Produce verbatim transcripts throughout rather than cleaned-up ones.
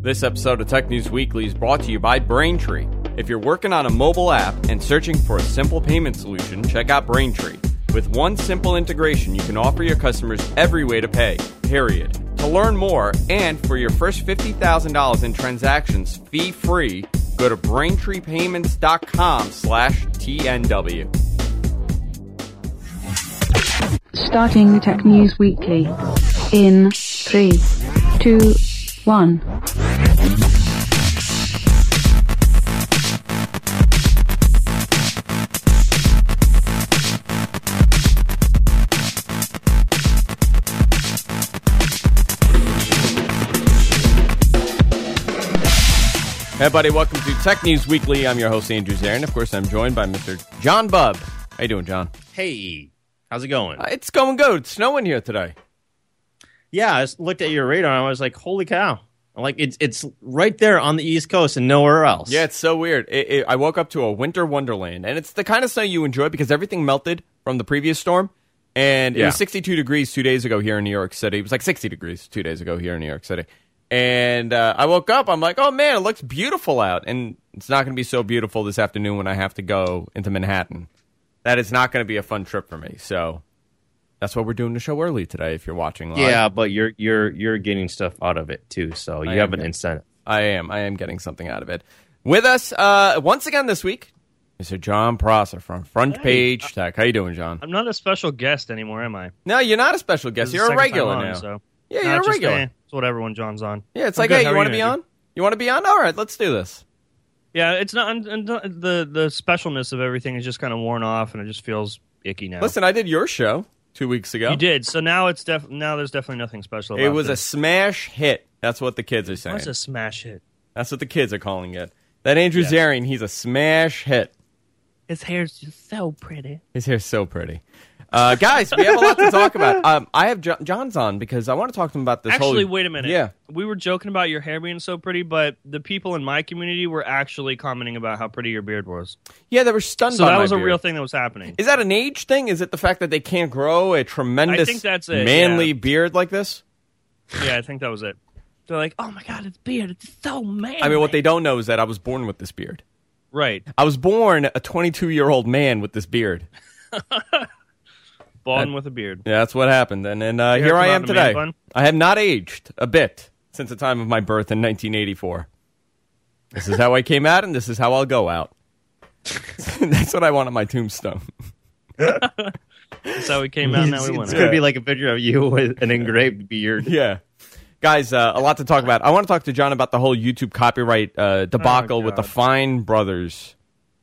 This episode of Tech News Weekly is brought to you by Braintree. If you're working on a mobile app and searching for a simple payment solution, check out Braintree. With one simple integration, you can offer your customers every way to pay, period. To learn more, and for your first fifty thousand dollars in transactions fee-free, go to BraintreePayments.com slash TNW. Starting Tech News Weekly in three, two, one. Hey, everybody, welcome to Tech News Weekly. I'm your host, Andrew Zarin. Of course, I'm joined by Mister John Bubb. How you doing, John? Hey, how's it going? Uh, it's going good. It's snowing here today. Yeah, I just looked at your radar and I was like, holy cow. Like, it's it's right there on the East Coast and nowhere else. Yeah, it's so weird. It, it, I woke up to a winter wonderland, and it's the kind of snow you enjoy because everything melted from the previous storm, and it Yeah. was sixty-two degrees two days ago here in New York City. It was like sixty degrees two days ago here in New York City. And uh, I woke up, I'm like, oh, man, it looks beautiful out. And it's not going to be so beautiful this afternoon when I have to go into Manhattan. That is not going to be a fun trip for me. So that's why we're doing the show early today if you're watching live. Yeah, but you're you're you're getting stuff out of it, too, so you I have am. an incentive. I am. I am getting something out of it. With us, uh, once again this week, Mister John Prosser from Front Hey, Page Tech. How you doing, John? I'm not a special guest anymore, am I? No, you're not a special guest. This is You're the a second time regular on, now. So. Yeah, No, you're a it's just, regular. eh, it's whatever when John's on. Yeah, it's I'm like, good. hey, How you are want to you, be Andrew? on? You want to be on? All right, let's do this. Yeah, it's not and, and the the specialness of everything is just kind of worn off, and it just feels icky now. Listen, I did your show two weeks ago. you did. So now it's def- now there's definitely nothing special. About It was a this. smash hit. That's what the kids are saying. What's a smash hit? That's what the kids are calling it. That Andrew Yeah. Zarin, he's a smash hit. His hair's just so pretty. His hair's so pretty. Uh, guys, we have a lot to talk about. Um, I have jo- John's on because I want to talk to him about this Actually, whole... wait a minute. Yeah. We were joking about your hair being so pretty, but the people in my community were actually commenting about how pretty your beard was. Yeah, they were stunned So by that my was a beard. real thing that was happening. Is that an age thing? Is it the fact that they can't grow a tremendous, I think that's it, manly yeah. beard like this? Yeah, I think that was it. They're like, oh my god, it's beard. It's so manly. I mean, what they don't know is that I was born with this beard. Right. I was born a twenty-two-year-old man with this beard. Balding That- with a beard. Yeah, that's what happened. And, and uh, Your hair here come I out am in a man today. bun? I have not aged a bit since the time of my birth in nineteen eighty-four. This is how I came out, and this is how I'll go out. That's what I want on my tombstone. That's how we came out. Now we It's went. going out. to be like a picture of you with an engraved beard. Yeah. Guys, uh, a lot to talk about. I want to talk to John about the whole YouTube copyright uh, debacle Oh, with the God. Fine brothers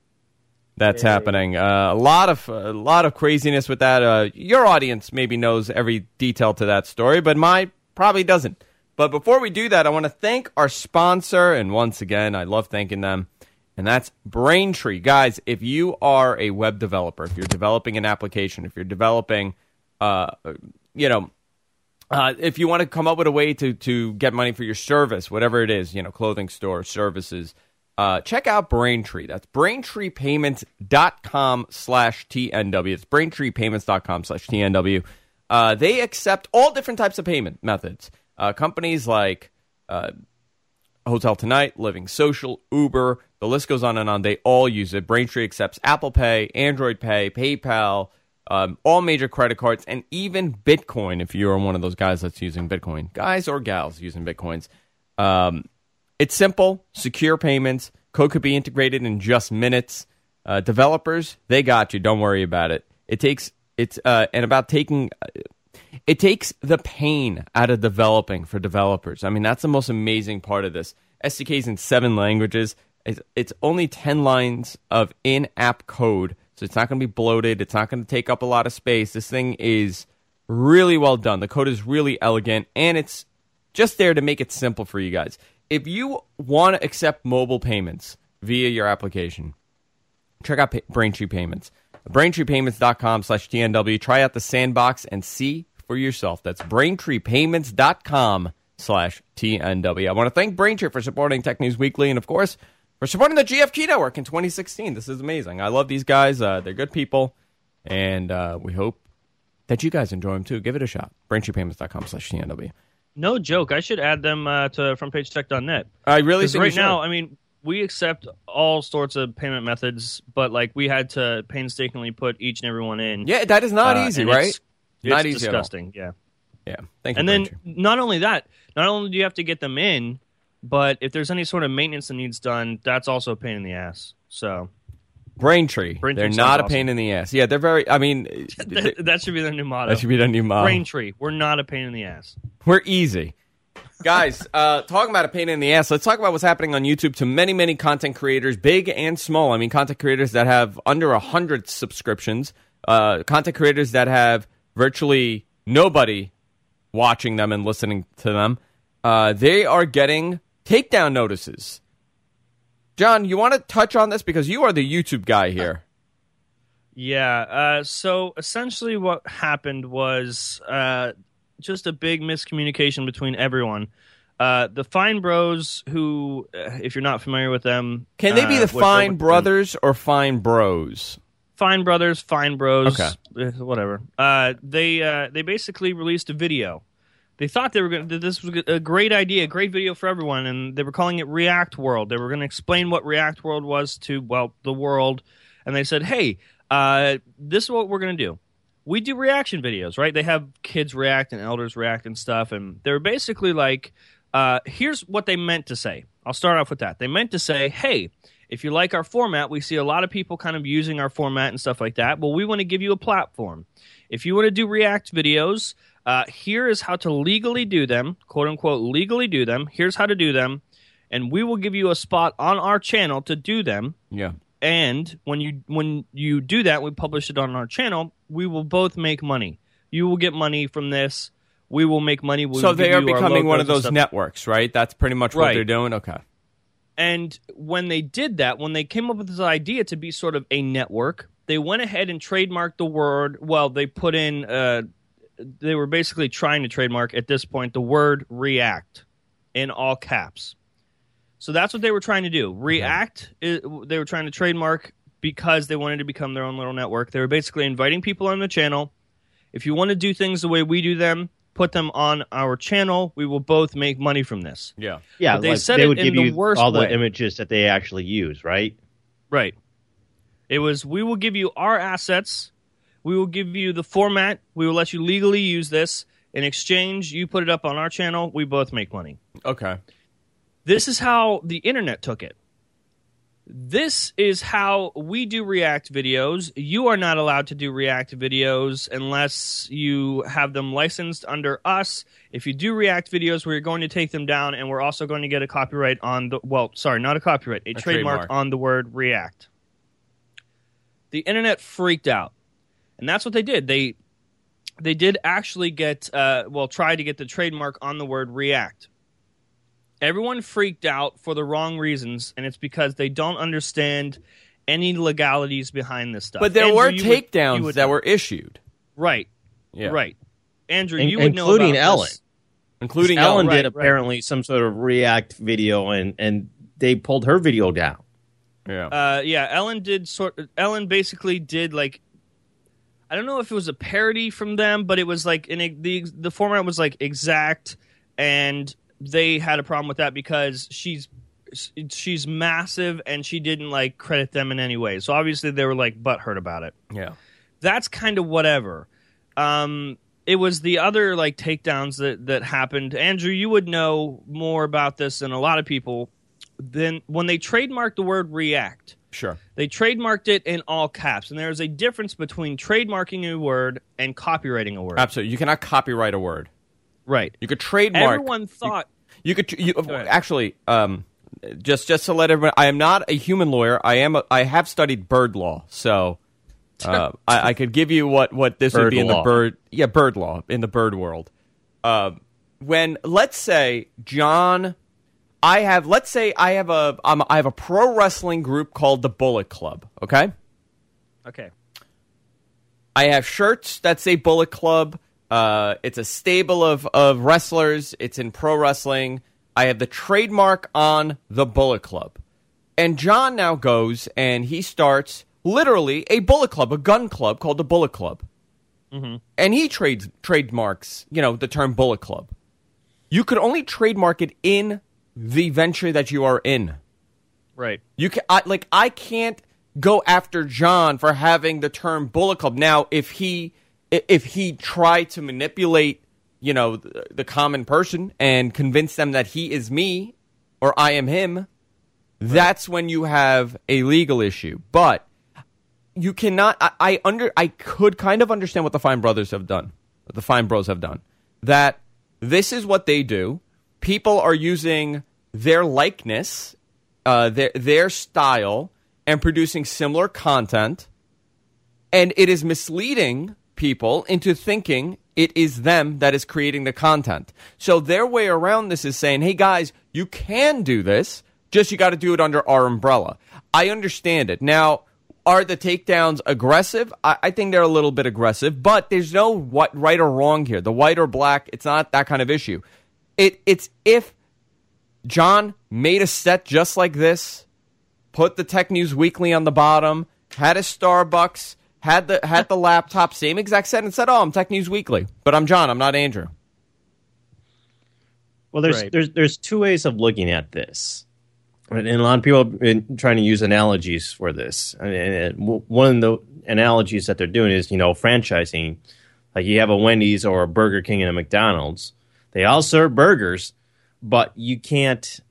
that's happening. Uh, a lot of a lot of craziness with that. Uh, your audience maybe knows every detail to that story, but my probably doesn't. But before we do that, I want to thank our sponsor, and once again, I love thanking them, and that's Braintree. Guys, if you are a web developer, if you're developing an application, if you're developing, uh, you know, Uh, if you want to come up with a way to, to get money for your service, whatever it is, you know, clothing store, services, uh, check out Braintree. That's BraintreePayments.com slash TNW. It's BraintreePayments.com slash TNW. Uh, they accept all different types of payment methods. Uh, companies like uh, Hotel Tonight, Living Social, Uber, the list goes on and on. They all use it. Braintree accepts Apple Pay, Android Pay, PayPal, Um, all major credit cards, and even Bitcoin if you are one of those guys that's using Bitcoin. Guys or gals using Bitcoins. Um, it's simple, secure payments. Code could be integrated in just minutes. Uh, developers, they got you. Don't worry about it. It takes it's uh, and about taking uh, it takes the pain out of developing for developers. I mean, that's the most amazing part of this. S D Ks in seven languages. It's, it's only ten lines of in-app code. So it's not going to be bloated. It's not going to take up a lot of space. This thing is really well done. The code is really elegant, and it's just there to make it simple for you guys. If you want to accept mobile payments via your application, check out Pay- Braintree Payments. BraintreePayments.com slash TNW. Try out the sandbox and see for yourself. That's BraintreePayments.com slash TNW. I want to thank Braintree for supporting Tech News Weekly, and of course, for supporting the G F K Network in twenty sixteen. This is amazing. I love these guys. Uh, they're good people, and uh, we hope that you guys enjoy them too. Give it a shot. BraintreePayments.com slash TNW. No joke. I should add them uh, to front page tech dot net. I really think right you now, should. I mean, we accept all sorts of payment methods, but like we had to painstakingly put each and every one in. Yeah, that is not Uh, easy, and right? It's, Not it's easy at all. disgusting. Yeah. Yeah. Thank you. And then Braintree. not only that, not only do you have to get them in, but if there's any sort of maintenance that needs done, that's also a pain in the ass. So Braintree, Braintree they're sounds not a awesome. pain in the ass. Yeah, they're very. I mean, that, that should be their new motto. that should be their new motto. Braintree, we're not a pain in the ass. We're easy. Guys, uh, talking about a pain in the ass, let's talk about what's happening on YouTube to many, many content creators, big and small. I mean, content creators that have under one hundred subscriptions, uh, content creators that have virtually nobody watching them and listening to them. Uh, they are getting takedown notices. John, you want to touch on this? Because you are the YouTube guy here. Yeah. Uh, so essentially, what happened was uh, just a big miscommunication between everyone. Uh, the Fine Bros, who, uh, if you're not familiar with them, Can they be uh, the what- Fine what- Brothers or Fine Bros? Fine Brothers, Fine Bros, Okay. eh, whatever. Uh, they uh, they basically released a video. They thought they were going. This was a great idea, a great video for everyone, and they were calling it React World. They were going to explain what React World was to well the world, and they said, "Hey, uh, this is what we're going to do. We do reaction videos, right? They have kids react and elders react and stuff, and they're basically like, uh, here's what they meant to say. I'll start off with that. They meant to say, hey." If you like our format, we see a lot of people kind of using our format and stuff like that. Well, we want to give you a platform. If you want to do React videos, uh, here is how to legally do them, quote unquote, legally do them. Here's how to do them. And we will give you a spot on our channel to do them. Yeah. And when you when you do that, we publish it on our channel, we will both make money. You will get money from this. We will make money. We So will they give are you our becoming one logos of and those stuff. networks, right? That's pretty much what Right. they're doing? Okay. And when they did that, when they came up with this idea to be sort of a network, they went ahead and trademarked the word. Well, they put in, uh, they were basically trying to trademark at this point the word React in all caps. So that's what they were trying to do. React, is, they were trying to trademark because they wanted to become their own little network. They were basically inviting people on the channel. If you want to do things the way we do them, put them on our channel. We will both make money from this. Yeah. Yeah, But they like, said they it would in give the you worst all the way. images that they actually use, right? Right. It was, we will give you our assets. We will give you the format. We will let you legally use this. In exchange, you put it up on our channel. We both make money. Okay. This is how the internet took it. This is how we do React videos. You are not allowed to do React videos unless you have them licensed under us. If you do React videos, we're going to take them down, and we're also going to get a copyright on the, well, sorry, not a copyright, a, A trademark, trademark. on the word React. The internet freaked out, and that's what they did. They they did actually get, uh, well, try to get the trademark on the word React. Everyone freaked out for the wrong reasons, and it's because they don't understand any legalities behind this stuff. But there Andrew, were you would- you takedowns would- that were issued. right, Yeah. right. Andrew, In- you would know including about Ellen. this. Including Ellen Ellen. did Right, right. apparently some sort of React video, and and they pulled her video down. Yeah. Uh, yeah, Ellen did sort. Ellen basically did like, I don't know if it was a parody from them, but it was like in a, the the format was like exact, and they had a problem with that because she's she's massive and she didn't like credit them in any way. So obviously they were like butthurt about it. yeah. That's kind of whatever. Um, it was the other like takedowns that that happened. Andrew, you would know more about this than a lot of people. Then when they trademarked the word React, Sure. they trademarked it in all caps, and there is a difference between trademarking a word and copywriting a word. Absolutely. You cannot copyright a word. Right. You could trademark. Everyone thought. You could you, ahead. actually um, just just to let everyone. I am not a human lawyer. I am. A, I have studied bird law, so uh, I, I could give you what, what this would Bird be in law. the bird. Yeah, bird law in the bird world. Uh, when let's say John, I have. Let's say I have a. I'm, I have a pro wrestling group called the Bullet Club. Okay. Okay. I have shirts that say Bullet Club. Uh, it's a stable of, of wrestlers. It's in pro wrestling. I have the trademark on the Bullet Club. And John now goes and he starts literally a Bullet Club, a gun club called the Bullet Club. Mm-hmm. And he trades trademarks, you know, the term Bullet Club. you could only trademark it in the venture that you are in. Right. You can I, like I can't go after John for having the term Bullet Club. Now, if he if he tried to manipulate, you know, the, the common person and convince them that he is me or I am him, right. That's when you have a legal issue. But you cannot. I, I under. I could kind of understand what the Fine Brothers have done. What the Fine Bros have done. That this is what they do. People are using their likeness, uh, their their style, and producing similar content, and it is misleading people into thinking it is them that is creating the content. So their way around this is saying, "Hey guys, you can do this. Just you got to do it under our umbrella." I understand it now. Are the takedowns aggressive? I, I think they're a little bit aggressive, but there's no what, right or wrong here. The white or black, it's not that kind of issue. It It's if John made a set just like this, put the Tech News Weekly on the bottom, had a Starbucks, had the had the laptop, same exact set, and said, "Oh, I'm Tech News Weekly, but I'm John, I'm not Andrew." Well, there's Right. there's there's two ways of looking at this. And a lot of people have been trying to use analogies for this. And one of the analogies that they're doing is, you know, franchising. Like you have a Wendy's or a Burger King and a McDonald's. They all serve burgers, but you can't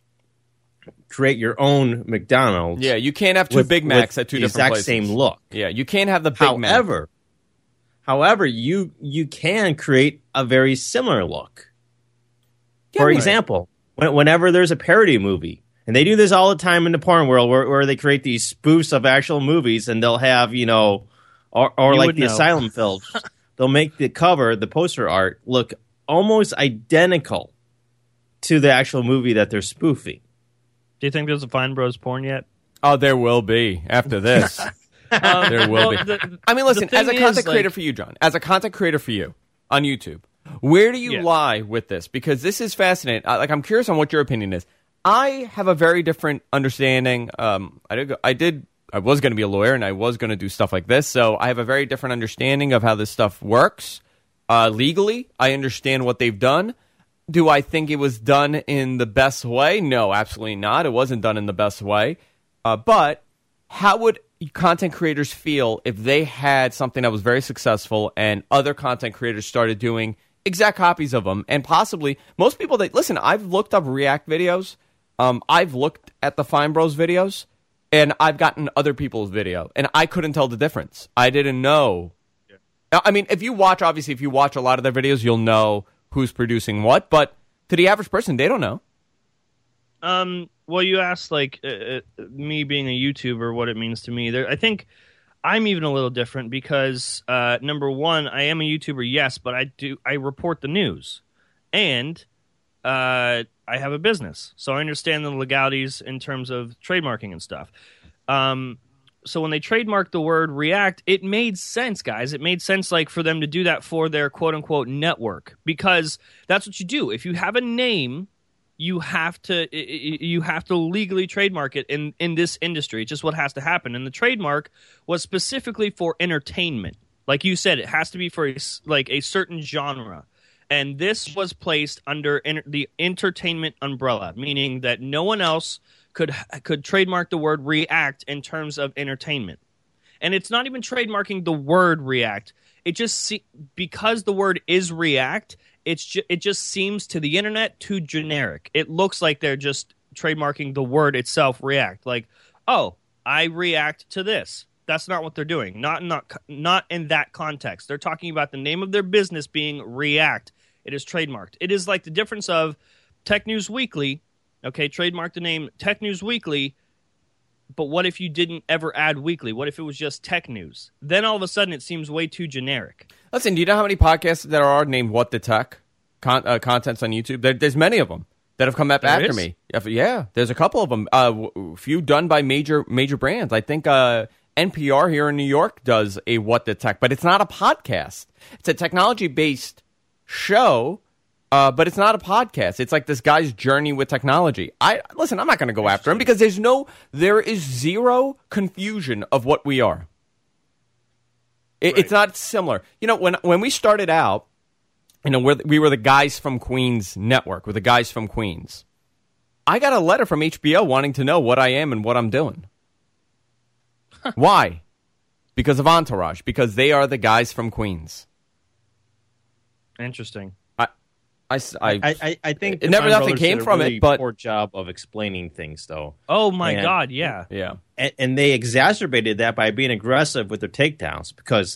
create your own McDonald's. Yeah, you can't have two with, Big Macs with at two the different exact places. same look. Yeah, you can't have the Big Mac. However, however, you you can create a very similar look. Yeah, For right. example, when, whenever there's a parody movie. And they do this all the time in the porn world, where, where they create these spoofs of actual movies, and they'll have, you know, or, or You like would the know. Asylum films, they'll make the cover, the poster art, look almost identical to the actual movie that they're spoofing. Do you think there's a Fine Bros porn yet? Oh, there will be after this. Um, There will well, be. the- I mean, listen, the as a thing content is, creator like- for you, John, as a content creator for you on YouTube, where do you Yeah. lie with this? Because this is fascinating. I, like, I'm curious on what your opinion is. I have a very different understanding. Um, I did, I did, I was going to be a lawyer, and I was going to do stuff like this. So I have a very different understanding of how this stuff works uh, legally. I understand what they've done. Do I think it was done in the best way? No, absolutely not. It wasn't done in the best way. Uh, but how would content creators feel if they had something that was very successful and other content creators started doing exact copies of them? And possibly, most people that listen, I've looked up React videos. Um, I've looked at the Fine Bros videos, and I've gotten other people's video, and I couldn't tell the difference. I didn't know. Yeah. I mean, if you watch, obviously, if you watch a lot of their videos, you'll know who's producing what, but to the average person, they don't know. Um, well, you asked, like, uh, uh, me being a YouTuber, what it means to me. There, I think I'm even a little different because, uh, number one, I am a YouTuber, yes, but I do I report the news, and uh, I have a business, so I understand the legalities in terms of trademarking and stuff. Um, so when they trademarked the word React, it made sense, guys. It made sense, like, for them to do that for their quote unquote network, because that's what you do. If you have a name, you have to you have to legally trademark it in, in this industry. It's just what has to happen. And the trademark was specifically for entertainment. Like you said, it has to be for a, like a certain genre. And this was placed under enter, the entertainment umbrella, meaning that no one else could could trademark the word React in terms of entertainment. And it's not even trademarking the word React. It just se- because the word is React, it's ju- it just seems to the internet too generic. It looks like they're just trademarking the word itself, React. Like, oh, I react to this. That's not what they're doing. Not in not not in that context. They're talking about the name of their business being React. It is trademarked. It is like the difference of Tech News Weekly. Okay, trademark the name Tech News Weekly. But what if you didn't ever add weekly? What if it was just Tech News? Then all of a sudden it seems way too generic. Listen, do you know how many podcasts there are named What the Tech? Con- uh, contents on YouTube? There, there's many of them that have come up There after is? me. If- Yeah, there's a couple of them. A uh, w- few done by major major brands. I think uh, N P R here in New York does a What the Tech, but it's not a podcast. It's a technology-based show, uh, but it's not a podcast. It's like this guy's journey with technology. I listen, I'm not going to go after him because there's no, there is zero confusion of what we are. It, Right. It's not similar. You know, when when we started out, you know, we're, we were the Guys from Queens network. We're the Guys from Queens. I got a letter from H B O wanting to know what I am and what I'm doing. Why? Because of Entourage. Because they are the Guys from Queens. Interesting. I, I, I, I, I think it never Fine nothing Brothers came did a from really it, but poor job of explaining things, though. Oh my And- God! Yeah. yeah, and, and they exacerbated that by being aggressive with their takedowns because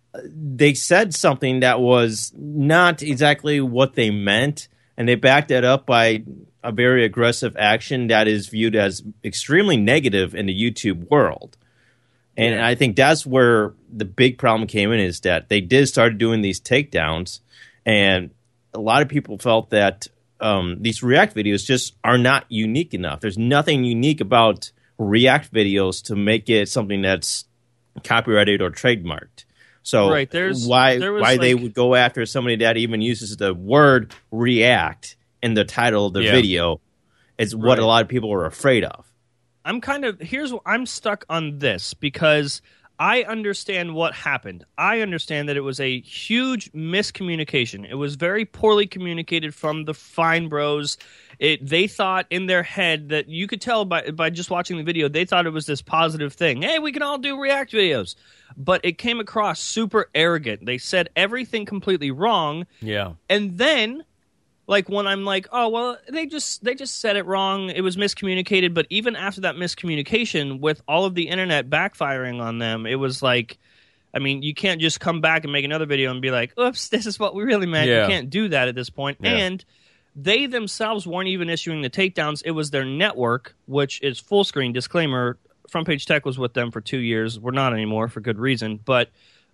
they said something that was not exactly what they meant, and they backed that up by a very aggressive action that is viewed as extremely negative in the YouTube world. And Yeah. I think that's where the big problem came in, is that they did start doing these takedowns, and a lot of people felt that um, these React videos just are not unique enough. There's nothing unique about React videos to make it something that's copyrighted or trademarked. So Right, there's- why there was, why they like- would go after somebody that even uses the word React in the title of the Yeah. video is what Right. a lot of people were afraid of. I'm kind of here's what I'm stuck on this because I understand what happened. I understand that it was a huge miscommunication. It was very poorly communicated from the Fine Bros. It they thought in their head that you could tell by by just watching the video, they thought it was this positive thing. Hey, we can all do React videos. But it came across super arrogant. They said everything completely wrong. yeah. And then like when I'm like, oh well, they just they just said it wrong. It was miscommunicated. But even after that miscommunication, with all of the internet backfiring on them, it was like, I mean, you can't just come back and make another video and be like, oops, this is what we really meant. Yeah. You can't do that at this point. Yeah. And they themselves weren't even issuing the takedowns. It was their network, which is Full Screen. Disclaimer: Front Page Tech was with them for two years. We're not anymore for good reason. But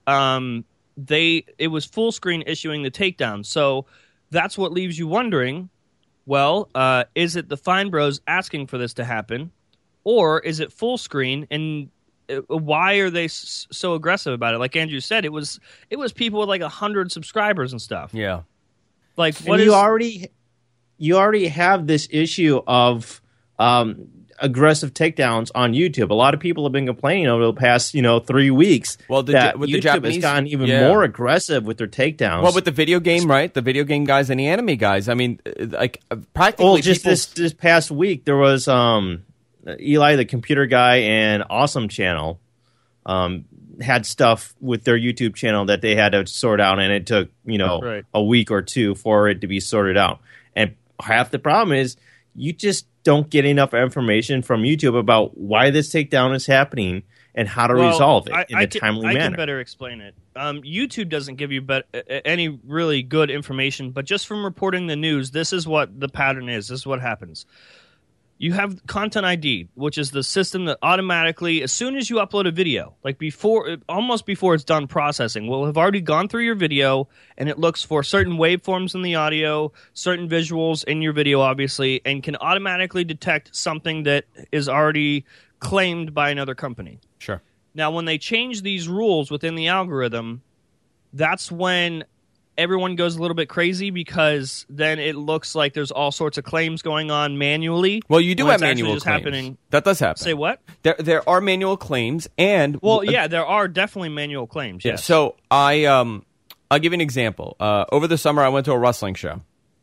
um, they it was Full Screen issuing the takedown. So that's what leaves you wondering, well, uh, is it the Fine Bros asking for this to happen, or is it Full Screen? And uh, why are they s- so aggressive about it? Like Andrew said, it was it was people with like a hundred subscribers and stuff. Yeah. Like And what you is already you already have this issue of um, aggressive takedowns on YouTube. A lot of people have been complaining over the past, you know, three weeks Well, the that Ja- with the YouTube Japanese- has gotten even yeah. more aggressive with their takedowns. Well, with the video game, right? The video game guys and the anime guys. I mean, uh, like uh, practically. well, just people- this this past week, there was um, Eli, the computer guy, and Awesome Channel um, had stuff with their YouTube channel that they had to sort out, and it took you know Right. a week or two for it to be sorted out. And half the problem is you just don't get enough information from YouTube about why this takedown is happening and how to Well, resolve it I, in I a can, timely I manner. can better explain it. Um, YouTube doesn't give you bet- any really good information, but just from reporting the news, this is what the pattern is. This is what happens. You have Content I D, which is the system that automatically, as soon as you upload a video, like before, almost before it's done processing, will have already gone through your video, and it looks for certain waveforms in the audio, certain visuals in your video, obviously, and can automatically detect something that is already claimed by another company. Sure. Now, when they change these rules within the algorithm, that's when everyone goes a little bit crazy, because then it looks like there's all sorts of claims going on manually. Well, you do when have it's actually manual just claims. happening. That does happen. Say what? There, there are manual claims, and Well, yeah, there are definitely manual claims. Yes. So I, um, I'll give you an example. Uh, over the summer, I went to a wrestling show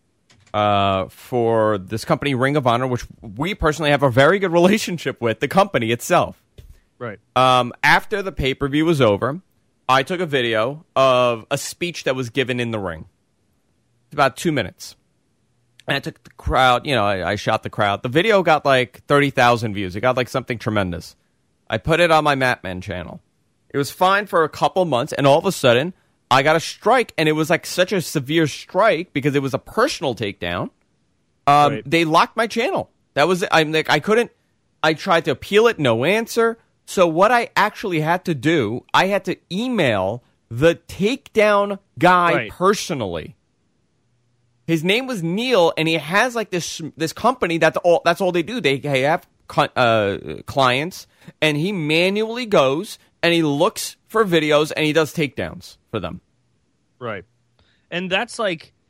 uh, for this company, Ring of Honor, which we personally have a very good relationship with, the company itself. Right. Um, after the pay per view was over, I took a video of a speech that was given in the ring. It's about two minutes. And I took the crowd, you know, I, I shot the crowd. The video got like thirty thousand views. It got like something tremendous. I put it on my Matman channel. It was fine for a couple months, and all of a sudden, I got a strike, and it was like such a severe strike because it was a personal takedown. Um, Right. They locked my channel. That was it. I'm like, I couldn't. I tried to appeal it, no answer. So what I actually had to do, I had to email the takedown guy Right. personally. His name was Neil, and he has like this this company that's all that's all they do. They, they have cli- uh, clients, and he manually goes and he looks for videos and he does takedowns for them. Right. And that's like,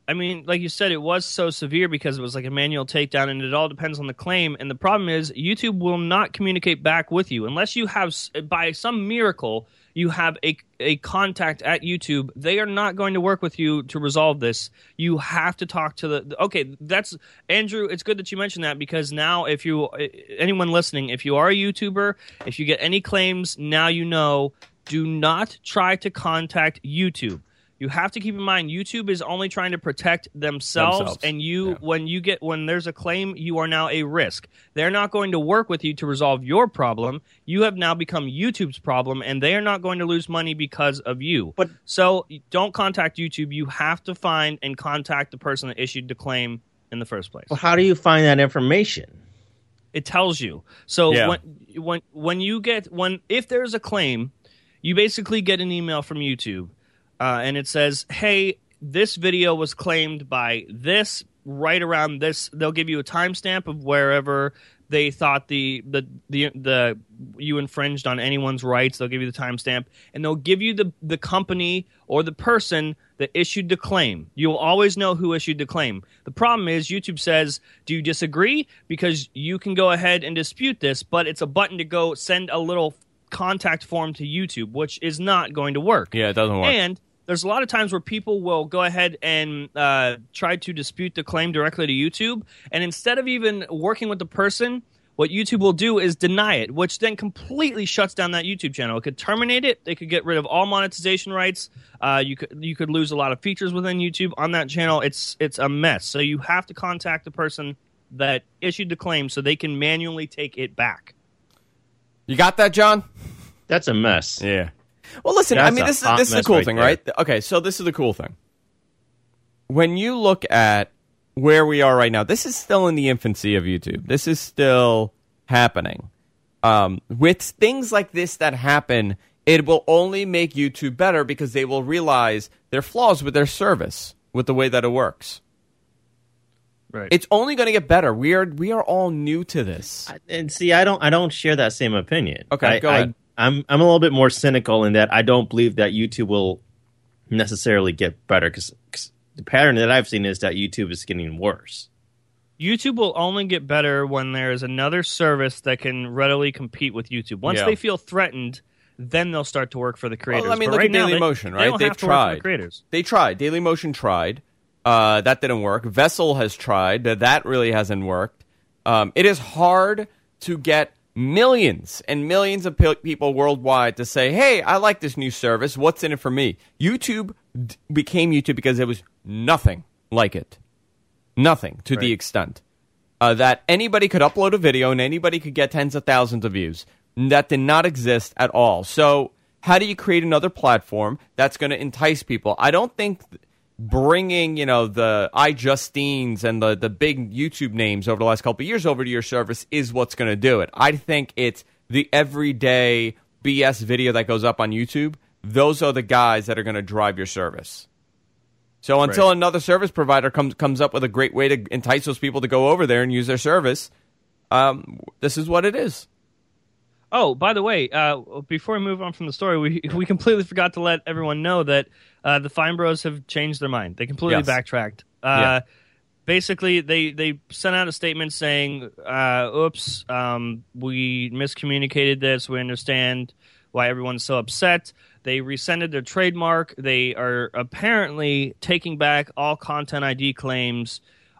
I mean, like you said, it was so severe because it was like a manual takedown, and it all depends on the claim. And the problem is, YouTube will not communicate back with you unless you have, by some miracle, you have a a contact at YouTube. They are not going to work with you to resolve this. You have to talk to the. Okay, that's Andrew. It's good that you mentioned that, because now, if you anyone listening, if you are a YouTuber, if you get any claims, now you know. Do not try to contact YouTube. You have to keep in mind, YouTube is only trying to protect themselves, Themselves. and you, Yeah. when you get when there's a claim, you are now a risk. They're not going to work with you to resolve your problem. You have now become YouTube's problem, and they are not going to lose money because of you. But- so don't contact YouTube. You have to find and contact the person that issued the claim in the first place. Well, how do you find that information? It tells you. So Yeah. when when when you get when if there's a claim, you basically get an email from YouTube. Uh, and it says, hey, this video was claimed by this, right around this. They'll give you a timestamp of wherever they thought the, the the the you infringed on anyone's rights. They'll give you the timestamp, and they'll give you the, the company or the person that issued the claim. You'll always know who issued the claim. The problem is YouTube says, do you disagree? Because you can go ahead and dispute this, but it's a button to go send a little contact form to YouTube, which is not going to work. Yeah, it doesn't work. And there's a lot of times where people will go ahead and uh, try to dispute the claim directly to YouTube, and instead of even working with the person, what YouTube will do is deny it, which then completely shuts down that YouTube channel. It could terminate it. They could get rid of all monetization rights. Uh, you could you could lose a lot of features within YouTube on that channel. It's it's a mess. So you have to contact the person that issued the claim so they can manually take it back. You got that, John? That's a mess. Yeah. Well, listen, I That's mean, a this is hot this is the mess cool right thing, there. right? Okay, so this is the cool thing. When you look at where we are right now, this is still in the infancy of YouTube. This is still happening. Um, with things like this that happen, it will only make YouTube better because they will realize their flaws with their service, with the way that it works. Right. It's only going to get better. We are we are all new to this. And see, I don't, I don't share that same opinion. Okay, I, go ahead. I, I'm, I'm a little bit more cynical in that I don't believe that YouTube will necessarily get better, because the pattern that I've seen is that YouTube is getting worse. YouTube will only get better when there is another service that can readily compete with YouTube. Once Yeah. they feel threatened, then they'll start to work for the creators. Well, I mean, But look right at now, Daily they- Motion, they right? don't They've have to work for tried. the creators. They tried. Daily Motion tried. Uh, that didn't work. Vessel has tried. That that really hasn't worked. Um, it is hard to get millions and millions of pe- people worldwide to say, hey, I like this new service. What's in it for me? YouTube d- became YouTube because there was nothing like it. Nothing to the Right. extent uh, that anybody could upload a video and anybody could get tens of thousands of views. That did not exist at all. So how do you create another platform that's going to entice people? I don't think th- bringing, you know, the iJustines and the, the big YouTube names over the last couple of years over to your service is what's going to do it. I think it's the everyday B S video that goes up on YouTube. Those are the guys that are going to drive your service. So until Right. another service provider comes comes up with a great way to entice those people to go over there and use their service, um, this is what it is. Oh, by the way, uh, before we move on from the story, we we completely forgot to let everyone know that uh, the Fine Bros have changed their mind. They completely Yes. backtracked. Uh, Yeah. Basically, they, they sent out a statement saying, uh, oops, um, we miscommunicated this. We understand why everyone's so upset. They rescinded their trademark. They are apparently taking back all Content I D claims,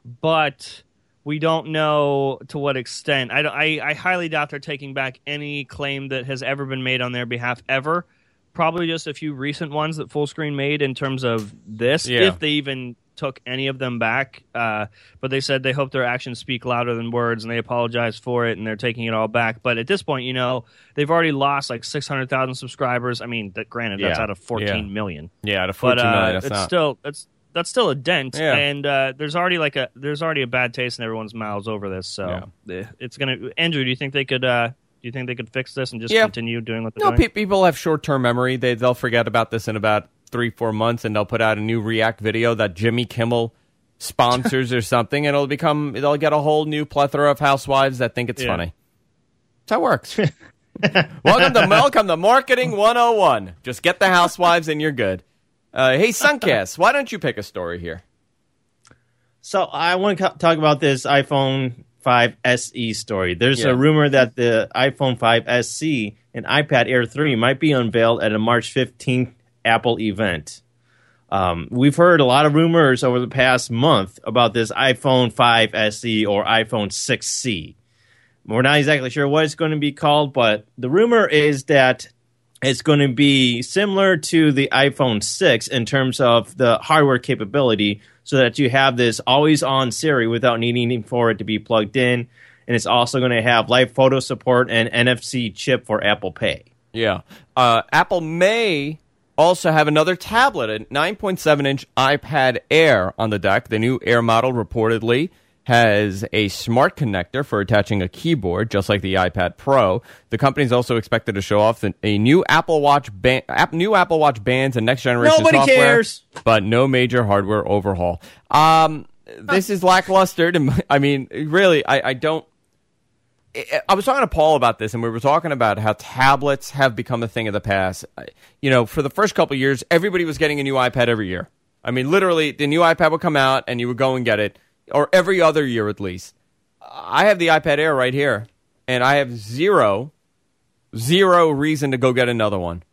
but we don't know to what extent. I, don't- I, I highly doubt they're taking back any claim that has ever been made on their behalf ever. Probably just a few recent ones that Fullscreen made in terms of this, Yeah. if they even took any of them back. Uh, but they said they hope their actions speak louder than words, and they apologize for it, and they're taking it all back. But at this point, you know, they've already lost like six hundred thousand subscribers. I mean, that, granted, that's Yeah. out of fourteen Yeah. million. Yeah, to But fourteen uh, million, that's it's not. still it's that's still a dent, Yeah. and uh, there's already like a there's already a bad taste in everyone's mouths over this. So eh, it's gonna. Andrew, do you think they could? Uh, do you think they could fix this and just Yeah. continue doing what they're No, doing? pe- people have short-term memory. They they'll forget about this in about three, four months, and they'll put out a new React video that Jimmy Kimmel sponsors or something, and it'll become they'll get a whole new plethora of housewives that think it's Yeah. funny. That's how it works. welcome to welcome to Marketing one oh one. Just get the housewives, and you're good. Uh, hey, Suncast, why don't you pick a story here? So I want to co- talk about this iPhone five S E story. There's Yeah. a rumor that the iPhone five S E and iPad Air three might be unveiled at a March fifteenth Apple event. Um, we've heard a lot of rumors over the past month about this iPhone five S E or iPhone six C. We're not exactly sure what it's going to be called, but the rumor is that it's going to be similar to the iPhone six in terms of the hardware capability, so that you have this always-on Siri without needing for it to be plugged in. And it's also going to have live photo support and N F C chip for Apple Pay. Yeah. Uh, Apple may also have another tablet, a nine point seven inch iPad Air on the deck. The new Air model reportedly has a smart connector for attaching a keyboard, just like the iPad Pro. The company is also expected to show off the, a new Apple Watch band, app, new Apple Watch bands and next generation Nobody software, cares. but no major hardware overhaul. Um, this is lackluster. To, I mean, really, I, I don't. I was talking to Paul about this, and we were talking about how tablets have become a thing of the past. You know, for the first couple of years, everybody was getting a new iPad every year. I mean, literally, the new iPad would come out, and you would go and get it. Or every other year at least. I have the iPad Air right here, and I have zero, zero reason to go get another one.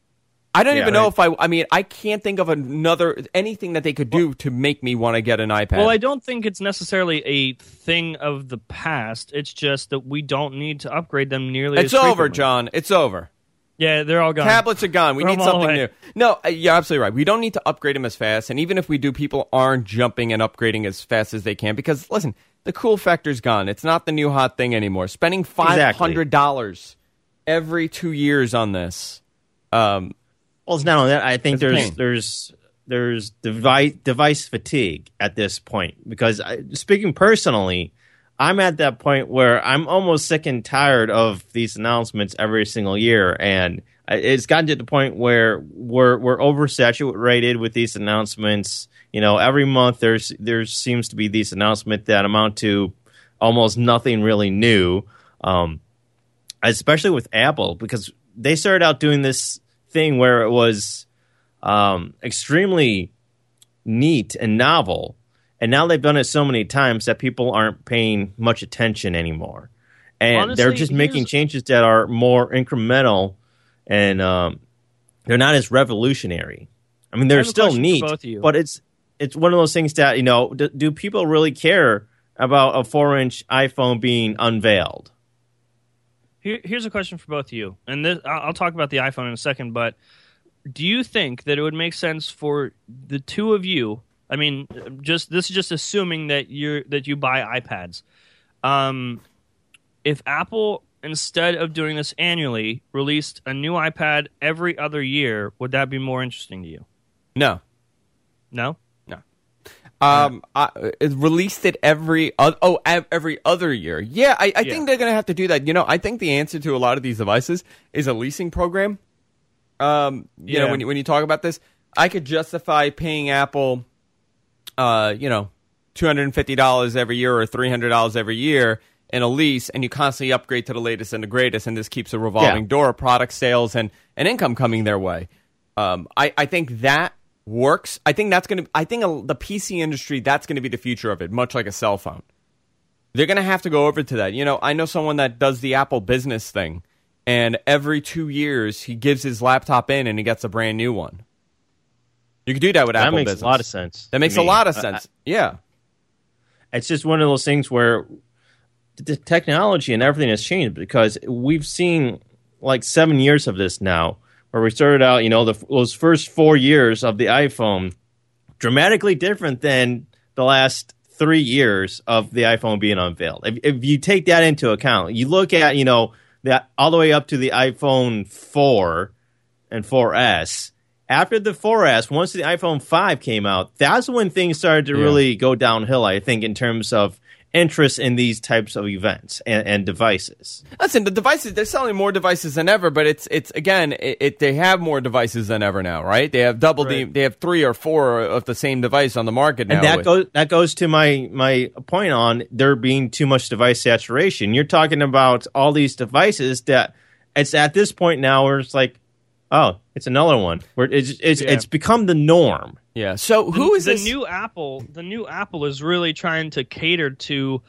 I don't Yeah, even know right. if I, I mean, I can't think of another, anything that they could do to make me want to get an iPad. Well, I don't think it's necessarily a thing of the past. It's just that we don't need to upgrade them nearly it's as over, frequently. John. It's over. Yeah, they're all gone. Tablets are gone. We Throw need them all something away. new. No, uh, you're absolutely right. We don't need to upgrade them as fast. And even if we do, people aren't jumping and upgrading as fast as they can. Because, listen, the cool factor's gone. It's not the new hot thing anymore. Spending five hundred dollars every two years on this. Um, Well, it's not only that. I think It's a there's pain. there's there's device device fatigue at this point, because I, speaking personally, I'm at that point where I'm almost sick and tired of these announcements every single year, and it's gotten to the point where we're we're oversaturated with these announcements. You know, every month there's there seems to be these announcements that amount to almost nothing really new, um, especially with Apple, because they started out doing this thing where it was um, extremely neat and novel. And now they've done it so many times that people aren't paying much attention anymore. And Honestly, they're just making here's- changes that are more incremental, and um, they're not as revolutionary. I mean, I they're have a still question for neat, both of you. but it's it's one of those things that, you know, do, do people really care about a four-inch iPhone being unveiled? Here, here's a question for both of you, and this, I'll, I'll talk about the iPhone in a second. But do you think that it would make sense for the two of you? I mean, just this is just assuming that you that you buy iPads. Um, if Apple, instead of doing this annually, released a new iPad every other year, would that be more interesting to you? no. No. Um, I, it released it every o- oh ev- every other year. Yeah, I, I Yeah. think they're gonna have to do that. You know, I think the answer to a lot of these devices is a leasing program. Um, you Yeah. know, when you, when you talk about this, I could justify paying Apple, uh, you know, two hundred and fifty dollars every year or three hundred dollars every year in a lease, and you constantly upgrade to the latest and the greatest, and this keeps a revolving Yeah. door of product sales and, and income coming their way. Um, I, I think that works. I think that's going to, I think a, the P C industry, that's going to be the future of it, much like a cell phone. They're going to have to go over to that. You know, I know someone that does the Apple business thing, and every two years he gives his laptop in and he gets a brand new one. You could do that with That Apple makes business. a lot of sense. That makes to a me. lot of I- sense. yeah. It's just one of those things where the technology and everything has changed, because we've seen like seven years of this now, where we started out, you know, the, those first four years of the iPhone, dramatically different than the last three years of the iPhone being unveiled. If, if you take that into account, you look at, you know, that all the way up to the iPhone four and four S. After the four S, once the iPhone five came out, that's when things started to Yeah. really go downhill, I think, in terms of interest in these types of events and, and devices. Listen, the devices, they're selling more devices than ever, but it's, it's again, it, it they have more devices than ever now, right? They have double the, Right. they have three or four of the same device on the market now. And that with- goes that goes to my my point on there being too much device saturation. You're talking about all these devices that it's at this point now where it's like, oh, it's another one. Where it's it's Yeah. it's become the norm. Yeah. So who is the this? new Apple? The new Apple is really trying to cater to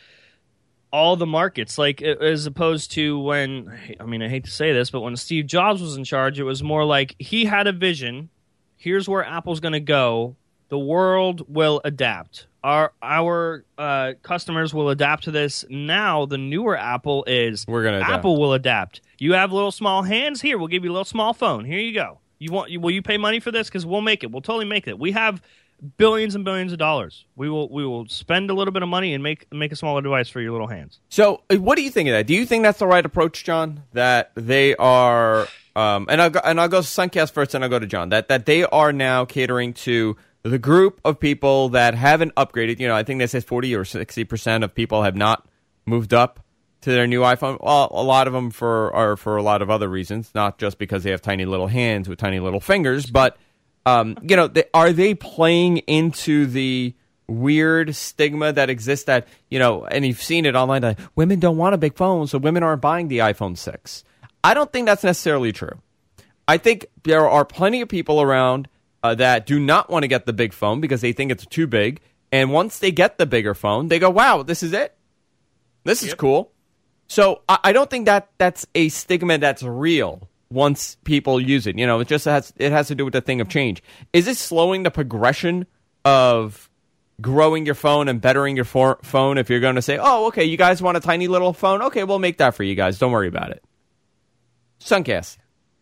all the markets, like as opposed to when, I mean, I hate to say this, but when Steve Jobs was in charge, it was more like he had a vision. Here's where Apple's going to go. The world will adapt. Our our uh, customers will adapt to this. Now the newer Apple is We're gonna adapt. Apple will adapt. You have little small hands here. We'll give you a little small phone. Here you go. You want? Will you pay money for this? Because we'll make it. We'll totally make it. We have billions and billions of dollars. We will we will spend a little bit of money and make make a smaller device for your little hands. So, uh, what do you think of that? Do you think that's the right approach, John? That they are, um, and I'll go, and I'll go Suncast first, and I'll go to John. That that they are now catering to the group of people that haven't upgraded. You know, I think they say forty or sixty percent of people have not moved up to their new iPhone. Well, a lot of them for are for a lot of other reasons, not just because they have tiny little hands with tiny little fingers, but um, you know, they, are they playing into the weird stigma that exists that, you know, and you've seen it online, that women don't want a big phone, so women aren't buying the iPhone six. I don't think that's necessarily true. I think there are plenty of people around uh, that do not want to get the big phone because they think it's too big, and once they get the bigger phone, they go, wow, this is it? This is Yep. cool. So I, I don't think that that's a stigma that's real once people use it. You know, it just has it has to do with the thing of change. Is it slowing the progression of growing your phone and bettering your for- phone if you're going to say, oh, okay, you guys want a tiny little phone? Okay, we'll make that for you guys. Don't worry about it. Suncast.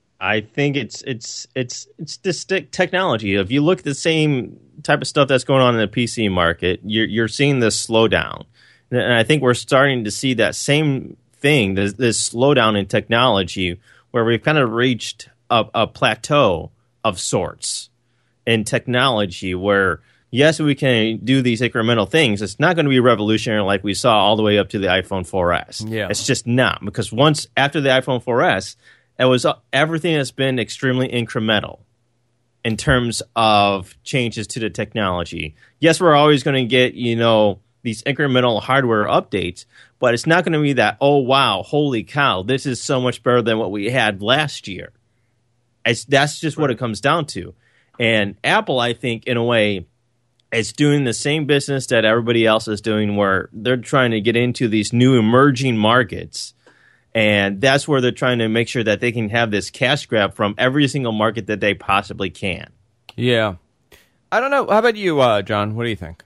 I think it's it's it's it's this te- technology. If you look at the same type of stuff that's going on in the P C market, you're you're seeing this slowdown, and I think we're starting to see that same thing. This, this slowdown in technology, where we've kind of reached a, a plateau of sorts in technology, where yes, we can do these incremental things. It's not going to be revolutionary like we saw all the way up to the iPhone four S. Yeah. It's just not, because once after the iPhone four S, it was uh, everything has been extremely incremental in terms of changes to the technology. Yes, we're always going to get, you know, these incremental hardware updates, but it's not going to be that, oh, wow, holy cow, this is so much better than what we had last year. It's, that's just what it comes down to. And Apple, I think, in a way, is doing the same business that everybody else is doing, where they're trying to get into these new emerging markets. And that's where they're trying to make sure that they can have this cash grab from every single market that they possibly can. Yeah. I don't know. How about you, uh, John? What do you think?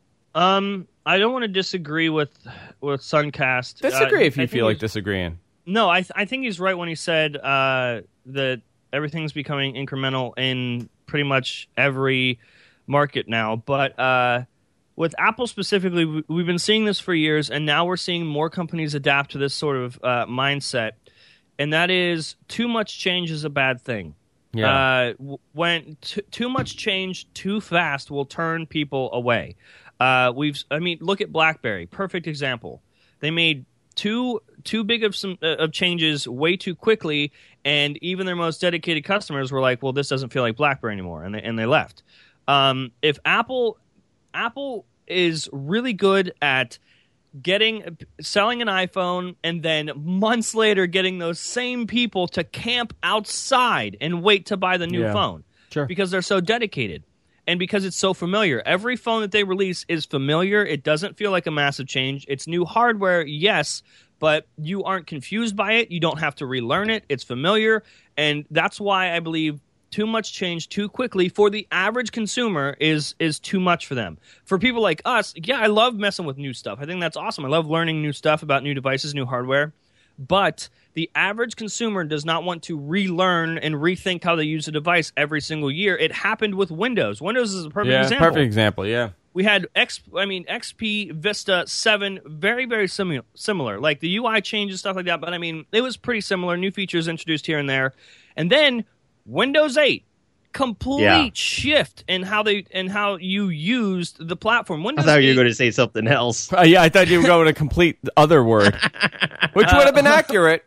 Um, I don't want to disagree with with Suncast. Disagree Uh, if you I feel think like disagreeing. No, I th- I think he's right when he said uh, that everything's becoming incremental in pretty much every market now. But uh, with Apple specifically, we- we've been seeing this for years, and now we're seeing more companies adapt to this sort of uh, mindset, and that is too much change is a bad thing. Yeah. Uh, w- when t- too much change too fast will turn people away. Uh, we've, I mean, look at BlackBerry. Perfect example. They made too too big of some uh, of changes way too quickly, and even their most dedicated customers were like, "Well, this doesn't feel like BlackBerry anymore," and they, and they left. Um, if Apple Apple is really good at getting selling an iPhone and then months later getting those same people to camp outside and wait to buy the new Yeah. phone, Sure. because they're so dedicated. And because it's so familiar. Every phone that they release is familiar. It doesn't feel like a massive change. It's new hardware, yes, but you aren't confused by it. You don't have to relearn it. It's familiar. And that's why I believe too much change too quickly for the average consumer is is too much for them. For people like us, yeah, I love messing with new stuff. I think that's awesome. I love learning new stuff about new devices, new hardware. But the average consumer does not want to relearn and rethink how they use a device every single year. It happened with Windows. Windows is a perfect yeah, example. perfect example, yeah. We had X, I mean X P, Vista, seven, very very simu- similar. Like the U I changes, stuff like that. But I mean, it was pretty similar. New features introduced here and there, and then Windows eight, complete Yeah. shift in how they and how you used the platform. I Windows thought you eight, were going to say something else. Uh, yeah, I thought you were going to complete the other word, which would have been accurate.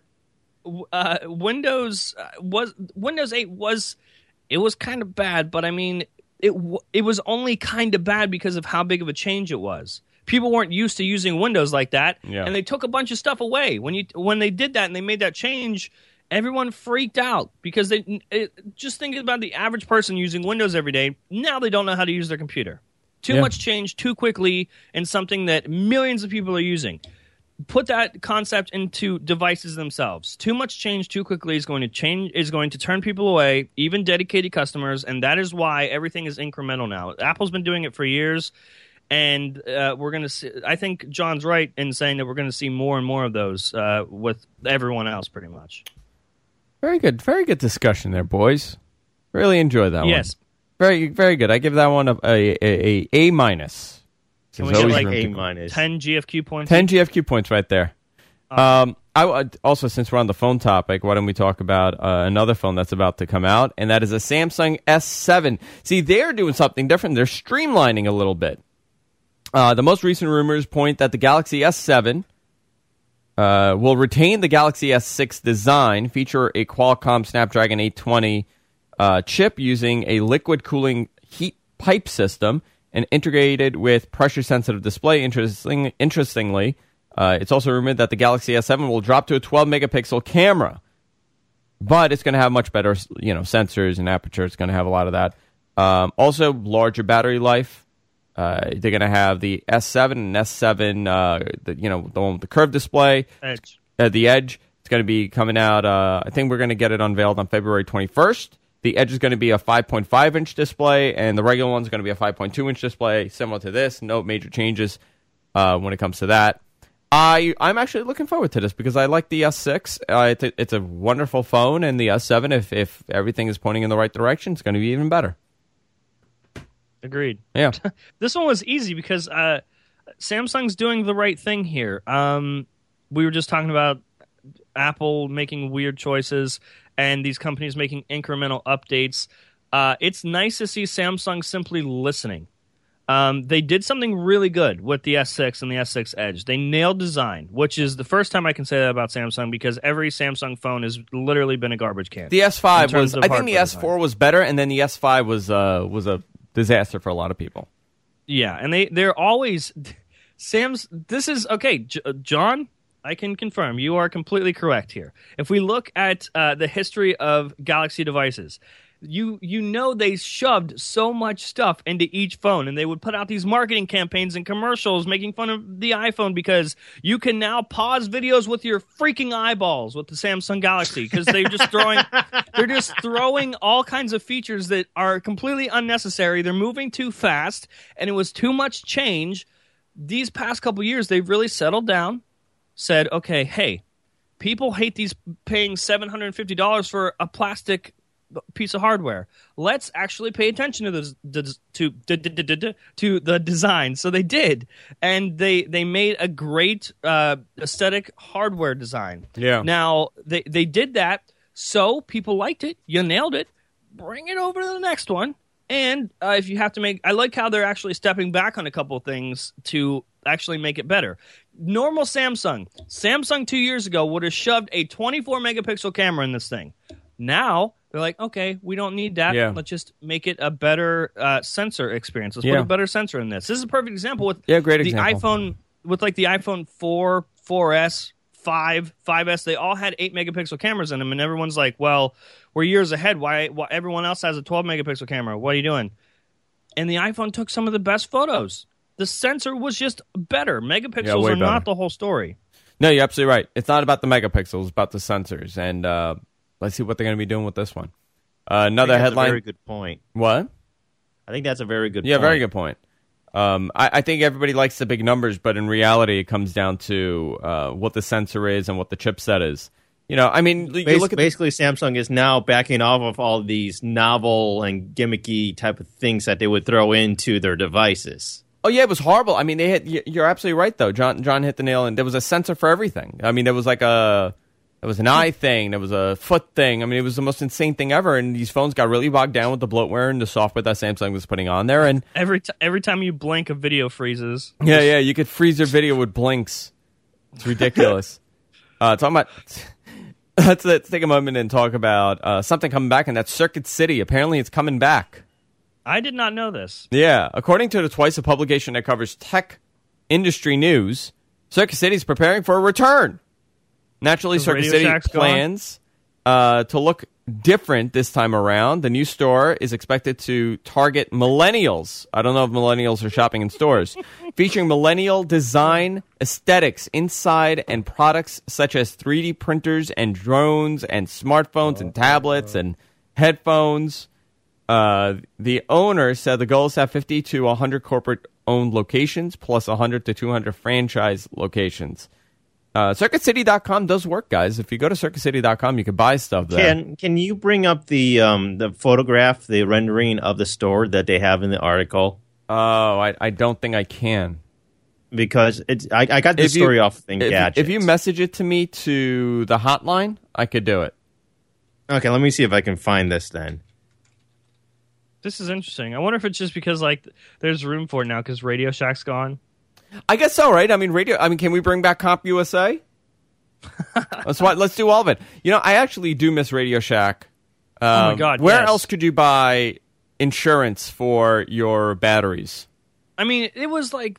uh, Windows uh, was Windows eight was it was kind of bad, but I mean it w- it was only kind of bad because of how big of a change it was. People weren't used to using Windows like that, Yeah. and they took a bunch of stuff away. When you when they did that and they made that change, everyone freaked out because they it, just think about the average person using Windows every day. Now they don't know how to use their computer. Too Yeah. much change too quickly in something that millions of people are using. Put that concept into devices themselves. Too much change too quickly is going to change is going to turn people away, even dedicated customers, and that is why everything is incremental now. Apple's been doing it for years, and uh, we're going to see. I think John's right in saying that we're going to see more and more of those uh, with everyone else, pretty much. Very good. Very good discussion there, boys. Really enjoy that one. Yes. Very, very good. I give that one a a a, a minus. Can There's we get always like room A to grow. minus. ten G F Q points? ten G F Q points right there. Um, I would- also, since we're on the phone topic, why don't we talk about uh, another phone that's about to come out, and that is a Samsung S seven. See, they're doing something different. They're streamlining a little bit. Uh, the most recent rumors point that the Galaxy S seven uh, will retain the Galaxy S six design, feature a Qualcomm Snapdragon eight twenty uh, chip using a liquid cooling heat pipe system, and integrated with pressure-sensitive display. Interesting, interestingly, uh, it's also rumored that the Galaxy S seven will drop to a twelve megapixel camera, but it's going to have much better, you know, sensors and aperture. It's going to have a lot of that. Um, also, larger battery life. Uh, they're going to have the S seven and S seven, uh, the, you know, the one with the curved display, Edge. uh, the Edge. It's going to be coming out. Uh, I think we're going to get it unveiled on February twenty-first. The Edge is going to be a five point five inch display, and the regular one's going to be a five point two inch display, similar to this. No major changes uh, when it comes to that. I, I'm actually looking forward to this because I like the S six. Uh, it's, a, it's a wonderful phone, and the S seven, if, if everything is pointing in the right direction, it's going to be even better. Agreed. Yeah. This one was easy because uh, Samsung's doing the right thing here. Um, we were just talking about Apple making weird choices and these companies making incremental updates. Uh, it's nice to see Samsung simply listening. Um, they did something really good with the S six and the S six Edge. They nailed design, which is the first time I can say that about Samsung because every Samsung phone has literally been a garbage can. The S five in terms was, of I think the hardware S four was better, and then the S five was uh, was a disaster for a lot of people. Yeah, and they they're always Sam's. This is okay, J- John. I can confirm you are completely correct here. If we look at uh, the history of Galaxy devices, you you know they shoved so much stuff into each phone, and they would put out these marketing campaigns and commercials making fun of the iPhone because you can now pause videos with your freaking eyeballs with the Samsung Galaxy because they're just throwing they're just throwing all kinds of features that are completely unnecessary. They're moving too fast, and it was too much change. These past couple years, they've really settled down, said, okay, hey, people hate these paying seven hundred fifty dollars for a plastic piece of hardware. Let's actually pay attention to this, to to to the design. So they did, and they they made a great uh, aesthetic hardware design. Yeah. Now they they did that, so people liked it. You nailed it. Bring it over to the next one. And uh, if you have to make, I like how they're actually stepping back on a couple of things to actually make it better. Normal Samsung, Samsung two years ago would have shoved a twenty-four megapixel camera in this thing. Now they're like, okay, we don't need that. Yeah. Let's just make it a better uh, sensor experience. Let's Yeah. put a better sensor in this. This is a perfect example with Yeah, great the example. iPhone, with like the iPhone four, four S, five, five S. They all had eight megapixel cameras in them, and everyone's like, well, we're years ahead. Why, why everyone else has a twelve megapixel camera? What are you doing? And the iPhone took some of the best photos. The sensor was just better. Megapixels Yeah, way are not better. the whole story. No, you're absolutely right. It's not about the megapixels, it's about the sensors. And uh, let's see what they're going to be doing with this one. Uh, I another think that's headline. A very good point. What? I think that's a very good Yeah, point. very good point. Um, I, I think everybody likes the big numbers, but in reality, it comes down to uh, what the sensor is and what the chipset is. You know, I mean, you Bas- look at basically, Samsung is now backing off of all these novel and gimmicky type of things that they would throw into their devices. Oh yeah, it was horrible. I mean, they hit. y- You're absolutely right, though. John John hit the nail, and there was a sensor for everything. I mean, there was like a, there was an eye thing, there was a foot thing. I mean, it was the most insane thing ever. And these phones got really bogged down with the bloatware and the software that Samsung was putting on there. And Every t- every time you blink, a video freezes. yeah, yeah, you could freeze your video with blinks. It's ridiculous. uh, talking about. Let's, let's take a moment and talk about uh, something coming back, and that's Circuit City. Apparently, it's coming back. I did not know this. Yeah, according to the Twice, a publication that covers tech industry news, Circuit City is preparing for a return. Naturally, Is Circuit Radio City Shack's gone? plans uh, to look different this time around. The new store is expected to target millennials. I don't know if millennials are shopping in stores. Featuring millennial design aesthetics inside and products such as three D printers and drones and smartphones and tablets and headphones. Uh, the owner said the goal is to have fifty to one hundred corporate-owned locations plus one hundred to two hundred franchise locations. Uh, Circuit City dot com does work, guys. If you go to Circuit City dot com, you can buy stuff there. Can Can you bring up the um, the photograph, the rendering of the store that they have in the article? Oh, I, I don't think I can. Because it's I, I got this If you- story off If, Engadget. if you message it to me to the hotline, I could do it. Okay, let me see if I can find this then. This is interesting. I wonder if it's just because like there's room for it now because Radio Shack's gone. I guess so, right? I mean, radio. I mean, can we bring back Comp U S A? Let's why, let's do all of it. You know, I actually do miss Radio Shack. Um, Oh my God, Where yes. else could you buy insurance for your batteries? I mean, it was like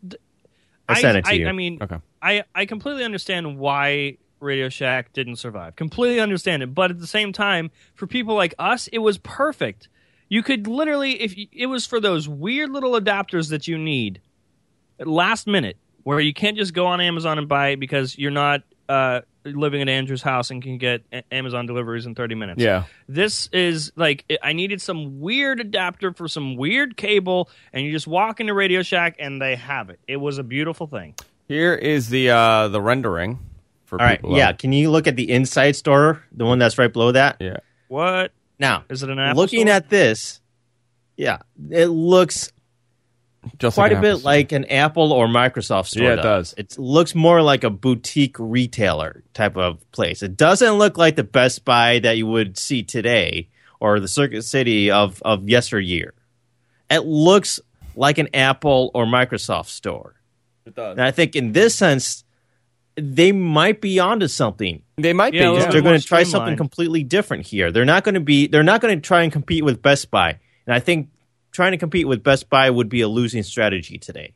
I sent it to I, you. I mean, Okay. I I completely understand why Radio Shack didn't survive. Completely understand it, but at the same time, for people like us, it was perfect. You could literally, if you, it was for those weird little adapters that you need at last minute, where you can't just go on Amazon and buy it because you're not uh, living at Andrew's house and can get a- Amazon deliveries in thirty minutes. Yeah. This is like, I needed some weird adapter for some weird cable, and you just walk into Radio Shack and they have it. It was a beautiful thing. Here is the uh, the rendering for All right, people. yeah. Can you look at the inside store, the one that's right below that? yeah. What? Now, Is it an Apple looking store? at this, yeah, it looks Just quite like a an bit Apple store. like an Apple or Microsoft store. Yeah, it does. It looks more like a boutique retailer type of place. It doesn't look like the Best Buy that you would see today or the Circuit City of, of yesteryear. It looks like an Apple or Microsoft store. It does. And I think in this sense, they might be onto something. They might Yeah, a be. little Yeah. bit They're more going to try something streamlined. completely different here. They're not going to be. They're not going to try and compete with Best Buy. And I think trying to compete with Best Buy would be a losing strategy today.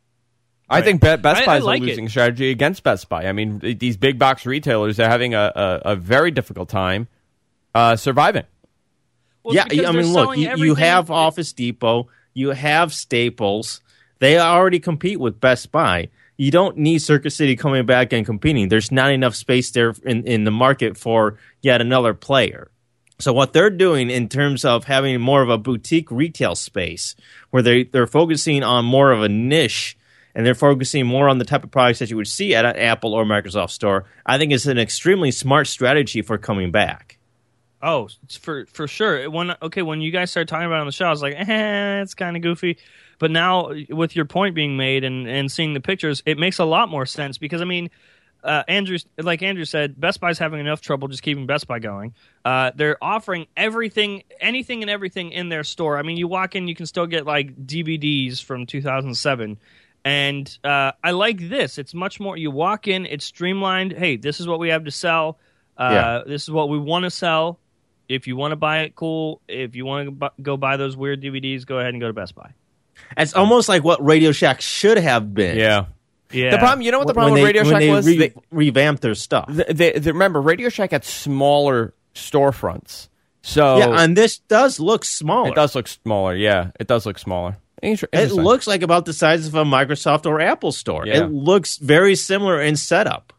I think Be- Best I- Buy I is like a it. losing strategy against Best Buy. I mean, th- these big box retailers are having a, a, a very difficult time uh, surviving. Well, yeah, because I they're mean, look, selling you, you everything- have Office Depot, you have Staples. They already compete with Best Buy. You don't need Circuit City coming back and competing. There's not enough space there in, in the market for yet another player. So what they're doing in terms of having more of a boutique retail space where they, they're focusing on more of a niche and they're focusing more on the type of products that you would see at an Apple or Microsoft store, I think is an extremely smart strategy for coming back. Oh, it's for for sure. When okay, when you guys started talking about it on the show, I was like, eh, it's kind of goofy. But now, with your point being made and, and seeing the pictures, it makes a lot more sense because I mean, uh, Andrew, like Andrew said, Best Buy's having enough trouble just keeping Best Buy going. Uh, they're offering everything, anything and everything in their store. I mean, you walk in, you can still get like D V Ds from two thousand seven. And uh, I like this. It's much more. You walk in, it's streamlined. Hey, this is what we have to sell. Uh, Yeah. This is what we want to sell. If you want to buy it, cool. If you want to bu- go buy those weird D V Ds, go ahead and go to Best Buy. It's almost like what Radio Shack should have been. Yeah. Yeah. The problem, you know what the problem when with they, Radio when Shack they was? re- They, revamped their stuff. they, they, they- remember, Radio Shack had smaller storefronts. So yeah, and this does look smaller. it does look smaller. Yeah, it does look smaller. Inter- It interesting. looks like about the size of a Microsoft or Apple store. Yeah. It looks very similar in setup.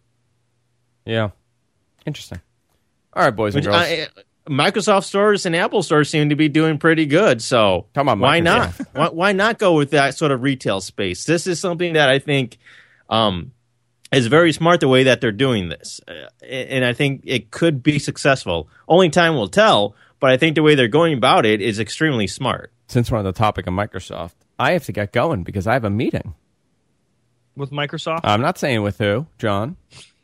Yeah. Interesting. All right, boys and Which, girls. uh, Microsoft stores and Apple stores seem to be doing pretty good. So Talking about why not? Microsoft. why, why not go with that sort of retail space? This is something that I think um, is very smart the way that they're doing this. Uh, and I think it could be successful. Only time will tell, but I think the way they're going about it is extremely smart. Since we're on the topic of Microsoft, I have to get going because I have a meeting. with Microsoft. I'm not saying with who, John.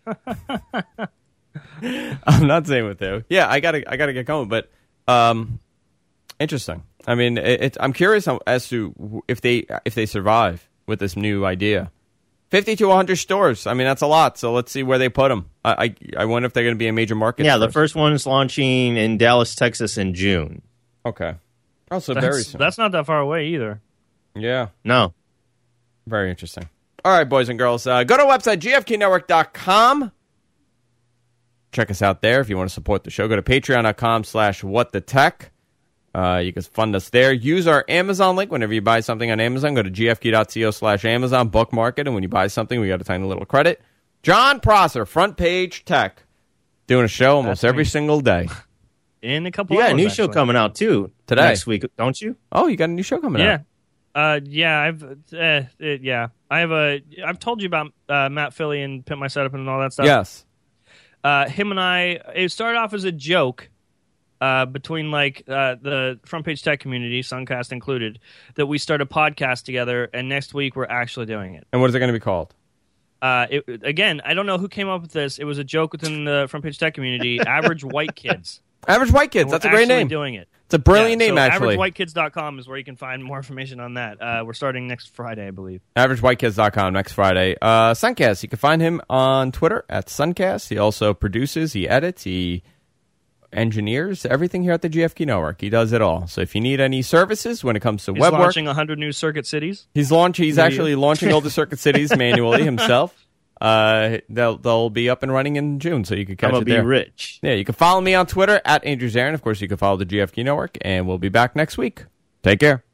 I'm not saying with who. Yeah, I gotta, I gotta get going. But um, interesting. I mean, it, it, I'm curious as to if they if they survive with this new idea. fifty to one hundred stores. I mean, that's a lot. So let's see where they put them. I I, I wonder if they're going to be a major market. Yeah, the first one is launching in Dallas, Texas in June. Okay. Also, that's, very soon. that's not that far away either. Yeah. No. Very interesting. All right, boys and girls, uh, go to our website, g f k network dot com. check us out there if you want to support the show. Go to patreon.com slash whatthetech. Uh, you can fund us there. Use our Amazon link whenever you buy something on Amazon. Go to gfq.co slash Amazon, bookmark it, and when you buy something, we got a tiny little credit. John Prosser, Front Page Tech, doing a show almost every single day. In a couple You got hours, a new actually. show coming out, too, Today. next week, don't you? Oh, you got a new show coming Yeah. out. Uh, yeah, I've uh, it, yeah, I have a. I've told you about uh, Matt Philly and Pimp My Setup and all that stuff. Yes. Uh, him and I. It started off as a joke uh, between like uh, the Front Page Tech community, Suncast included, that we start a podcast together, and next week we're actually doing it. And what is it going to be called? Uh, it, again, I don't know who came up with this. It was a joke within the Front Page Tech community. Average White Kids. Average White Kids. And That's a we're great actually name. Doing it. It's a brilliant Yeah, name, so actually. average white kids dot com is where you can find more information on that. Uh, we're starting next Friday, I believe. average white kids dot com next Friday. Uh, Suncast, you can find him on Twitter at Suncast. He also produces, he edits, he engineers everything here at the G F Q Network. He does it all. So if you need any services when it comes to He's web work, launching one hundred new circuit cities. he's launching. He's Maybe. actually launching all the circuit cities manually himself. Uh, they'll they'll be up and running in June, so you can catch I'm it going to be there. rich. Yeah, you can follow me on Twitter at Andrew Zarin. Of course, you can follow the G F Q Network, and we'll be back next week. Take care.